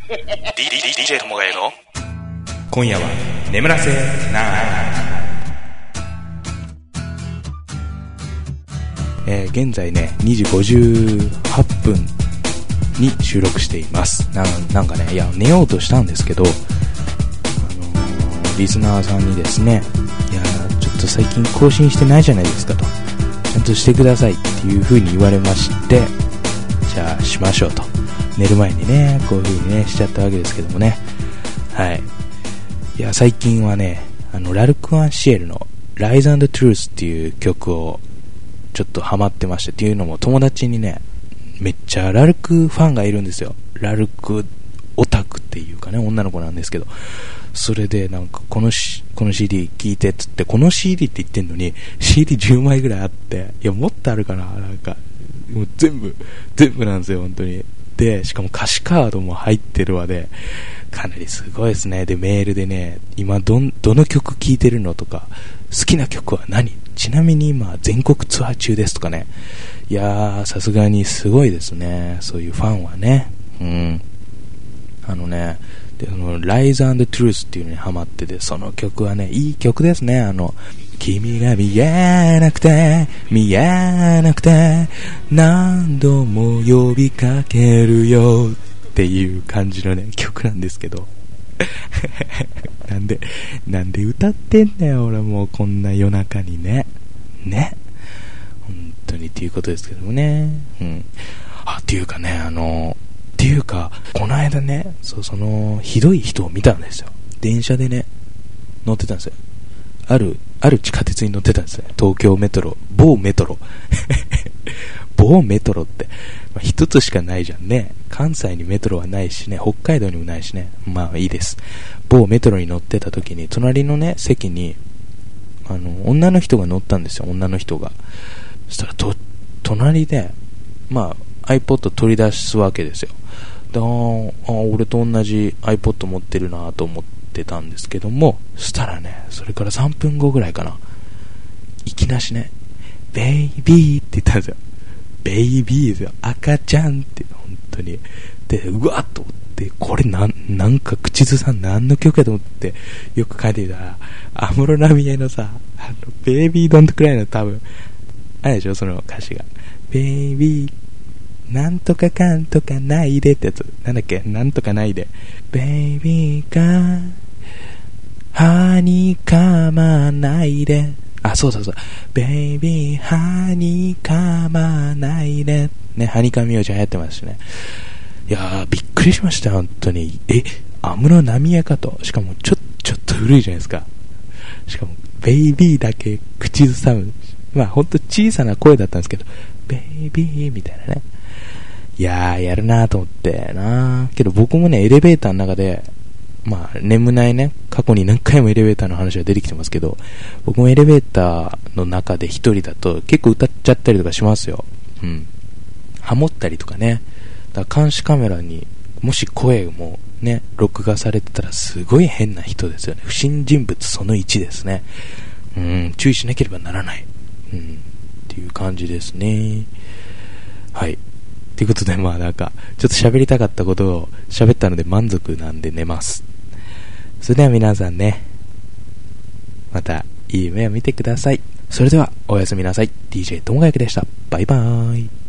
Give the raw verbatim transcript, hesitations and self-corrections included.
ディージェー ともがえの今夜は眠らせない、えー、現在ねにじごじゅうはっぷんに収録しています。な, なんかねいや寝ようとしたんですけど、あのー、リスナーさんにですね、いやちょっと最近更新してないじゃないですかと、ちゃんとしてくださいっていう風に言われまして、じゃあしましょうと、寝る前にねこういう風にねしちゃったわけですけどもね。はい、いや最近はねあのラルク・アンシエルの Lies and Truth っていう曲をちょっとハマってまして、っていうのも友達にねめっちゃラルクファンがいるんですよ。ラルクオタクっていうかね、女の子なんですけど、それでなんかこのしこの シーディー 聴いてっつって、この シーディー って言ってんのに シーディーじゅう 枚ぐらいあって、いやもっとあるかな、なんかもう全部全部なんですよ本当に。でしかも歌詞カードも入ってるわで、かなりすごいですね。でメールでね、今どんどの曲聴いてるのとか、好きな曲は何、ちなみに今全国ツアー中ですとかね。いやーさすがにすごいですね、そういうファンはね。うんあのねでその Lies and Truth っていうのにハマってて、その曲はねいい曲ですね。あの君が見えなくて見えなくて何度も呼びかけるよっていう感じのね曲なんですけどなんでなんで歌ってんだよ俺、もうこんな夜中にねね本当にっていうことですけどもね。うんあっていうかねあのっていうかこの間ね、そうそのひどい人を見たんですよ。電車でね乗ってたんですよ。あるある地下鉄に乗ってたんですよ。東京メトロ、某メトロ某メトロって、まあ、一つしかないじゃんね。関西にメトロはないしね、北海道にもないしね。まあいいです。某メトロに乗ってた時に隣のね席にあの女の人が乗ったんですよ。女の人がそしたらと隣でまあ iPod 取り出すわけですよ。で、ああ俺と同じ iPod 持ってるなと思ってたんですけども、そしたらねそれからさんぷんごぐらいかな、いきなしねベイビーって言ったんですよ。ベイビーですよ、赤ちゃんって、本当に。でうわっと思って、これなんなんか口ずさん何の曲やと思ってよく書いてみたら、安室奈美恵のさあのベイビードントクライの多分あれでしょ、その歌詞がベイビーなんとかかんとかないでってやつ、なんだっけ、なんとかないで、ベイビーが歯にかまないで、あそうそうそう、ベイビー歯にかまないでね、歯にかみようじゃ流行ってますしね。いやーびっくりしました本当に。え安室奈美恵かと。しかもちょちょっと古いじゃないですか。しかもベイビーだけ口ずさむ、まあほんと小さな声だったんですけど、ベイビーみたいなね。いやーやるなーと思ってな。けど僕もねエレベーターの中で、まあ眠ないね、過去に何回もエレベーターの話が出てきてますけど、僕もエレベーターの中で一人だと結構歌っちゃったりとかしますよ。うんハモったりとかね。だから監視カメラにもし声もね録画されてたらすごい変な人ですよね。不審人物そのいちですね。うん注意しなければならない、うんっていう感じですね。はいということで、まあなんかちょっと喋りたかったことを喋ったので満足なんで寝ます。それでは皆さんね、またいい夢を見てください。それではおやすみなさい。 ディージェー ともがやくでした。バイバーイ。